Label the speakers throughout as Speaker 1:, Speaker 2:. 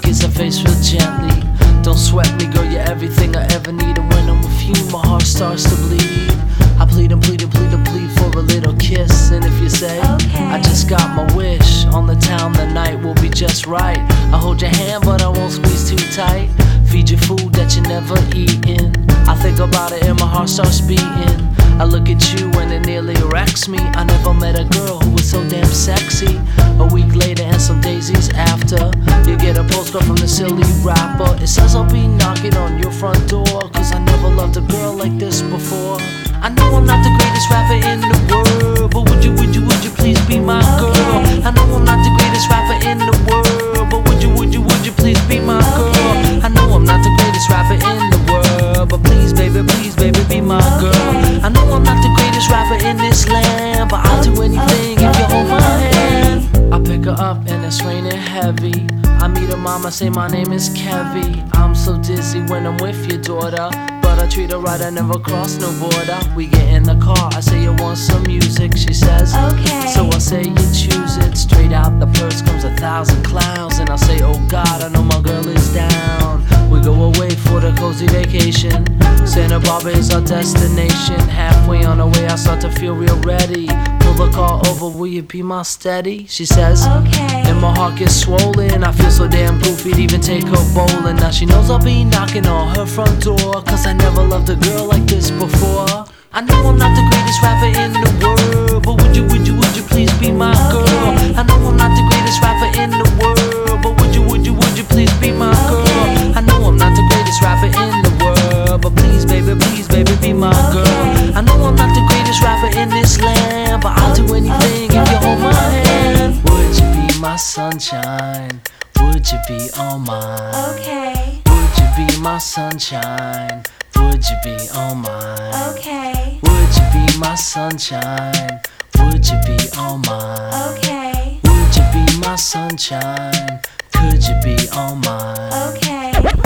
Speaker 1: kiss her face real gently. Don't sweat me, girl, you're everything I ever need. And when I'm with you, my heart starts to bleed. I plead and plead and plead and plead for a little kiss. And if you say,
Speaker 2: okay,
Speaker 1: I just got my wish, on the town the night will be just right. I hold your hand but I won't squeeze too tight. Feed you food that you never eaten. I think about it and my heart starts beating. I look at you and it nearly wrecks me. I never met a girl who was so damn sexy. A week later and some daisies after, you get a postcard from the silly rapper. It says I'll be knocking on your front door, cause I never loved a girl like this before. I know I'm not the greatest rapper in the world, but would you please be my girl? I know I'm not the greatest rapper in the world, but would you please be my girl? I know I'm not the greatest rapper in the world, but please baby be my girl. I know I'm not the greatest rapper in this land, but I'll do anything if you hold my hand. I pick her up and it's raining heavy. I meet her mama, say my name is Kevy. I'm so dizzy when I'm with your daughter, but I treat her right, I never cross no border. We get in the car, I say you want some music. She says,
Speaker 2: okay,
Speaker 1: so I say you choose it. Straight out the purse comes 1,000 clowns, and I say, oh God, I know my girl is down. We go away for the cozy vacation. Santa Barbara is our destination. Halfway on the way I start to feel real ready. Pull the car over, will you be my steady? She says,
Speaker 2: okay,
Speaker 1: and my heart gets swollen. I feel so damn goofy to even take her bowling. Now she knows I'll be knocking on her front door, cause I never loved a girl like this before. I know I'm not the greatest rapper in the world, but would you please be my girl? I know I'm not the greatest rapper in the world, but would you please be my girl? I know I'm not the greatest rapper in the world, but please baby be my girl. I know I'm not the greatest rapper in this land, but I'll do anything if you hold my hand. Would you be my sunshine? Would you be all mine?
Speaker 2: okay,
Speaker 1: Would you be my sunshine? Would you be all mine?
Speaker 2: okay,
Speaker 1: Would you be my sunshine? Would you be all mine?
Speaker 2: okay,
Speaker 1: Would you be my sunshine? Could you be all mine?
Speaker 2: okay.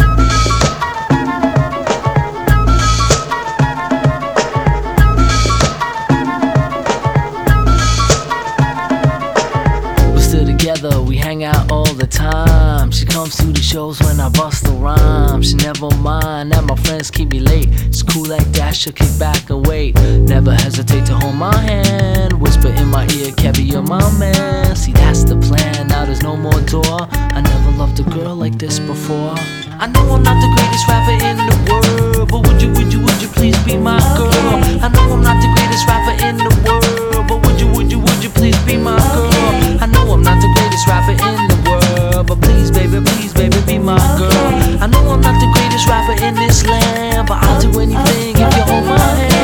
Speaker 1: Together, we hang out all the time. She comes to the shows when I bust a rhyme. She never mind that my friends keep me late. It's cool like that, she'll kick back and wait. Never hesitate to hold my hand. Whisper in my ear, Kevy, you're my man. See, that's the plan, now there's no more door. I never loved a girl like this before. I know I'm not the greatest rapper in the world, but would you please be my girl? I know I'm not the greatest rapper in the world, but would you please be my girl? I know I'm not the greatest rapper in the world, but please baby be my girl. I know I'm not the greatest rapper in this land, but I'll do anything if you hold my hand.